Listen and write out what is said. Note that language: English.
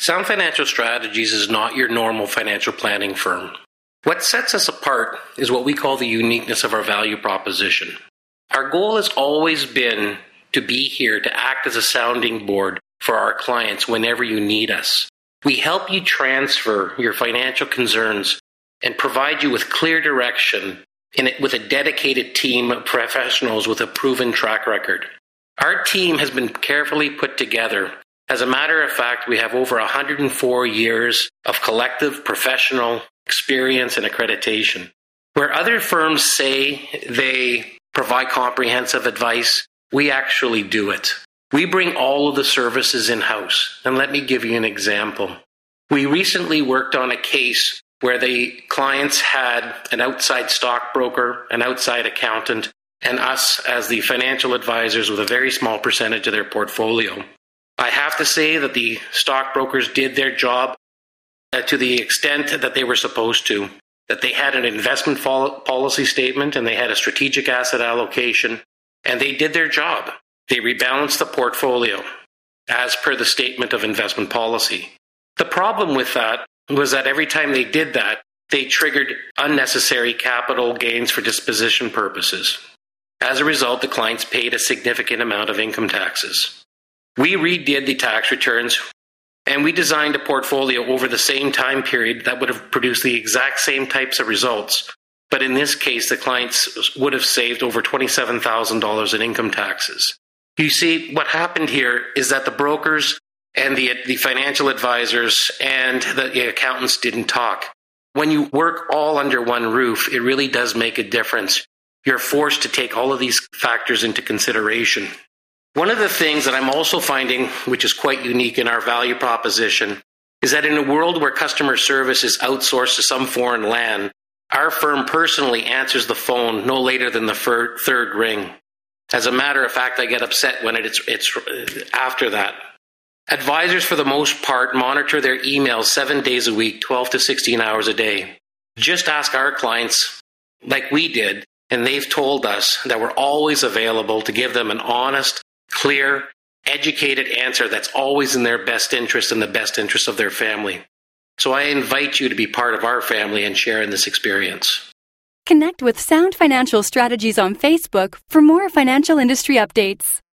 Sound Financial Strategies is not your normal financial planning firm. What sets us apart is what we call the uniqueness of our value proposition. Our goal has always been to be here to act as a sounding board for our clients whenever you need us. We help you transfer your financial concerns and provide you with clear direction with a dedicated team of professionals with a proven track record. Our team has been carefully put together. As a matter of fact, we have over 104 years of collective professional experience and accreditation. Where other firms say they provide comprehensive advice, we actually do it. We bring all of the services in-house. And let me give you an example. We recently worked on a case where the clients had an outside stockbroker, an outside accountant, and us as the financial advisors with a very small percentage of their portfolio. I have to say that the stockbrokers did their job to the extent that they were supposed to, that they had an investment policy statement and they had a strategic asset allocation, and they did their job. They rebalanced the portfolio as per the statement of investment policy. The problem with that was that every time they did that, they triggered unnecessary capital gains for disposition purposes. As a result, the clients paid a significant amount of income taxes. We redid the tax returns, and we designed a portfolio over the same time period that would have produced the exact same types of results. But in this case, the clients would have saved over $27,000 in income taxes. You see, what happened here is that the brokers and the financial advisors and the accountants didn't talk. When you work all under one roof, it really does make a difference. You're forced to take all of these factors into consideration. One of the things that I'm also finding, which is quite unique in our value proposition, is that in a world where customer service is outsourced to some foreign land, our firm personally answers the phone no later than the third ring. As a matter of fact, I get upset when it's after that. Advisors, for the most part, monitor their emails 7 days a week, 12 to 16 hours a day. Just ask our clients, like we did, and they've told us that we're always available to give them an honest, clear, educated answer that's always in their best interest and the best interest of their family. So I invite you to be part of our family and share in this experience. Connect with Sound Financial Strategies on Facebook for more financial industry updates.